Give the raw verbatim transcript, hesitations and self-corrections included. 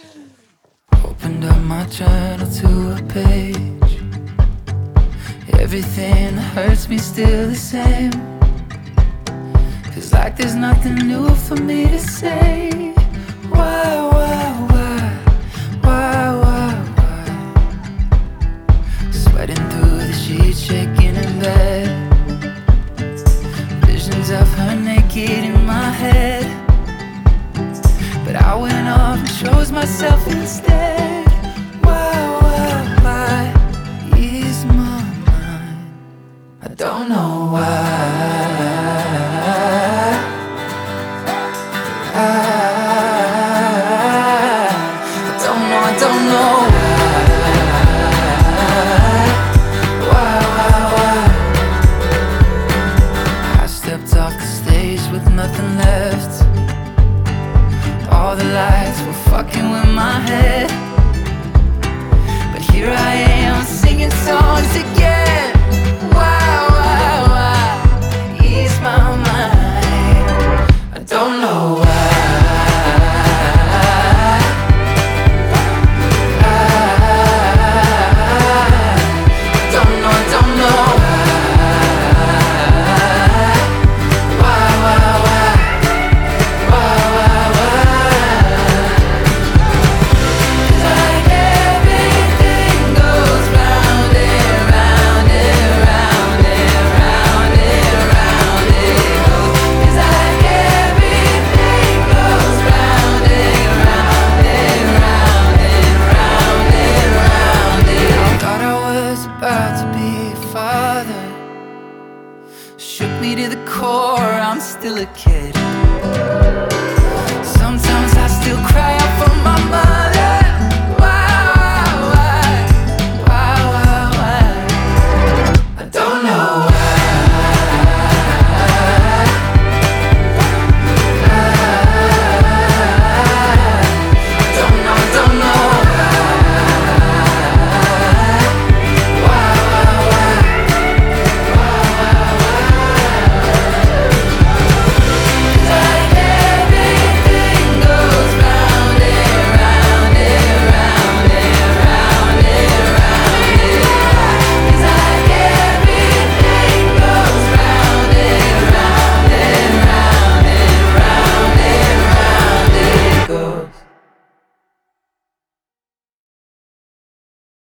Opened up my journal to a page. Everything that hurts me still the same. Feels like there's nothing new for me to say. Why, why, why, why, why, why? Sweating through the sheets, shaking in bed. Visions of her naked in my head. But I went off and chose myself instead. Why, why, why is my mind? I don't know why. I, I don't know, I don't know why. Why, why, why? I stepped off the stage with nothing left. All the lights were fucking with my head. But here I am singing songs again. Why, why, why ease my mind? I don't know why. I don't know, I don't know why. Why, why, why? Why, why, why? Like everything goes round and round and round and round and round it goes. It's like everything goes round and round and round and round and round it. I thought I was about to be a father. Shook me to the core, I'm still a kid.